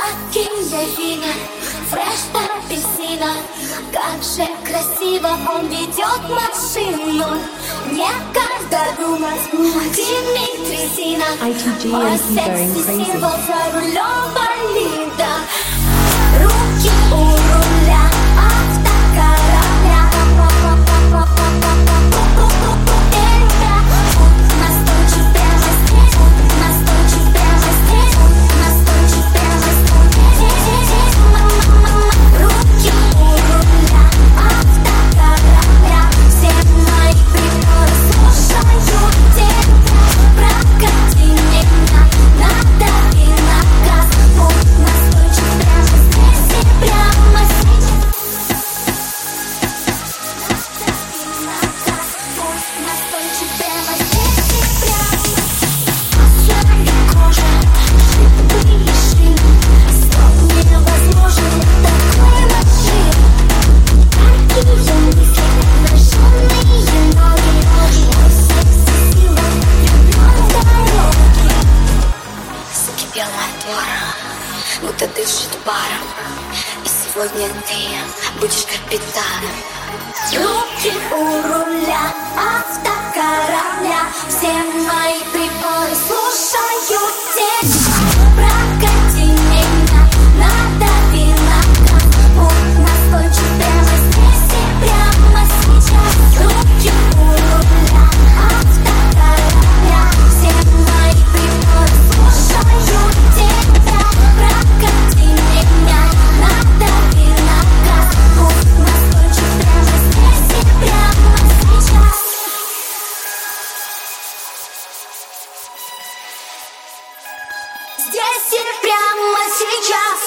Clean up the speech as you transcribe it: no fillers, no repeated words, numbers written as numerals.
Сладкие вина, фреш апельсина. Как же красиво он ведет машину. Некогда думать, Димитрий Зина. Мой секси символ за рулем болида. Руки у руля автокорабля. Настойчив прямо здесь, настойчив прямо здесь, настойчив прямо здесь. Руки у руля автокорабля. Все мои приборы слушают тебя. Прокати меня, надави на газ. Будь настойчив прямо здесь и прямо сейчас. Настойчив прямо здесь и прямо. Острая кожа, шипы и шины. Стоп невозможен такой машин. Такие мысли, обнаженные ноги. Мой секси сила, влюблен в дороги. Закипел мотор, будто дышит паром. И сегодня ты будешь капитаном. Руки у руля автокорабля. Все мои приборы слушают тебя. Прокати меня, надави на газ. Будь настойчив прямо здесь и прямо сейчас. Руки у руля автокорабля. Все мои приборы слушают тебя. Прокати меня, надави на газ. Будь настойчив прямо здесь и прямо сейчас. Здесь и прямо сейчас.